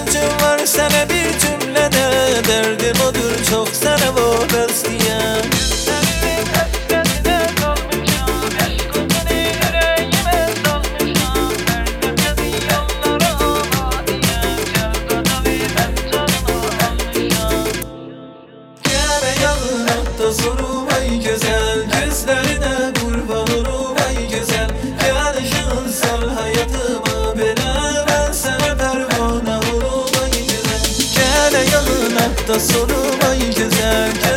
ihtiyacım var sana bir cümlede. Derdim odur çok sana vabestiyim. Sorum ay güzel, gözlerine kurban olurum ay güzel. Yanışın sal hayatıma bela, ben sana pervane olurum ay güzel. Gel yanına da sorum ay güzel.